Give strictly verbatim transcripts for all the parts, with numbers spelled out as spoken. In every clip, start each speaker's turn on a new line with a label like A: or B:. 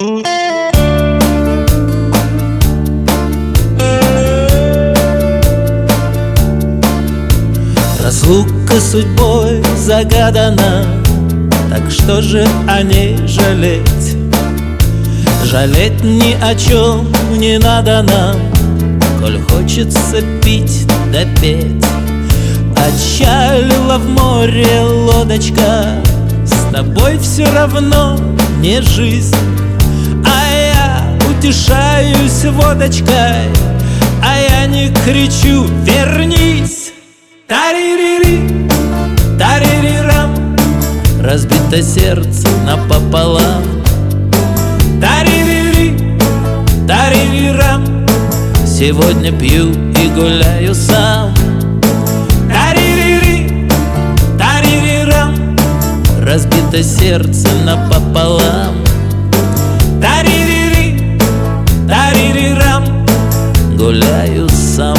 A: Разлука судьбой загадана, так что же о ней жалеть? Жалеть ни о чем не надо нам, коль хочется пить да петь. Отчалила в море лодочка, с тобой все равно не жизнь. А я утешаюсь водочкой, а я не кричу: вернись! Таририри, таририрам, разбито сердце напополам. Таририри, таририрам, сегодня пью и гуляю сам. Таририри, таририрам, разбито сердце напополам. Таририри, таририрам, гуляю сам.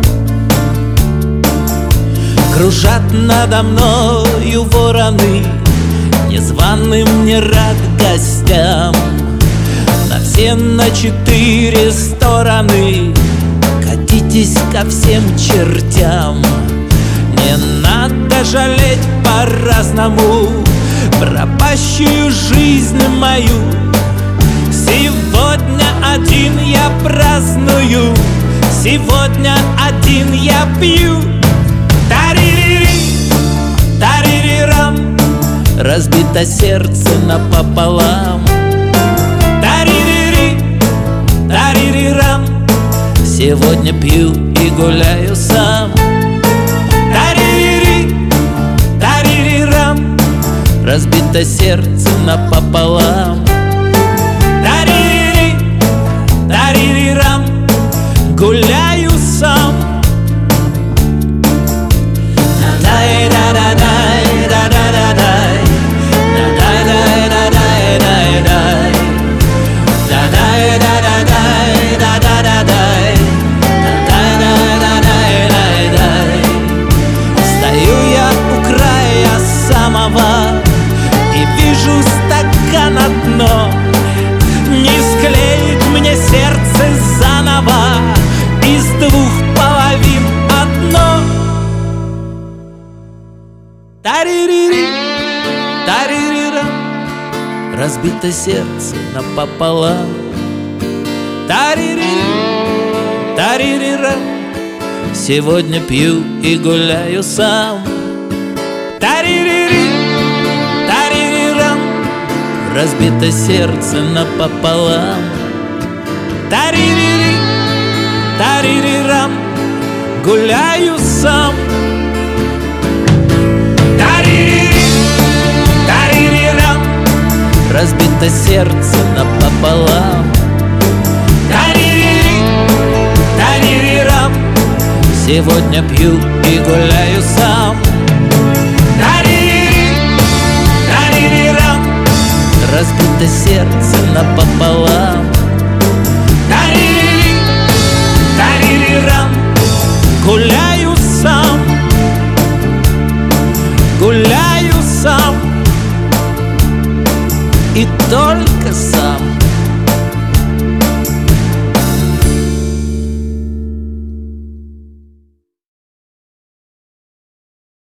A: Кружат надо мною вороны, незваным не рад гостям. На все на четыре стороны катитесь ко всем чертям. Не надо жалеть по-разному пропащую жизнь мою. Сегодня один я праздную, сегодня один я пью. Таририри, таририрам, разбито сердце напополам. Таририри, таририрам, сегодня пью и гуляю сам. Таририри, таририрам, разбито сердце напополам. Таририри, таририрам, гуляю сам. Стою я у края самого и вижу стакан одно. Не склеить мне сердце заново из двух половин одно. Таририри, таририрам, разбито сердце напополам. Таририри, таририрам, сегодня пью и гуляю сам. Таририри, таририрам, разбито сердце напополам. Таририри, таририрам, гуляю сам. Таририри, таририрам, разбито сердце напополам. Таририри, таририрам, сегодня пью и гуляю сам. Таририри, таририрам, разбито сердце напополам. Таририри, таририрам, гуляю сам. Гуляю сам и только сам.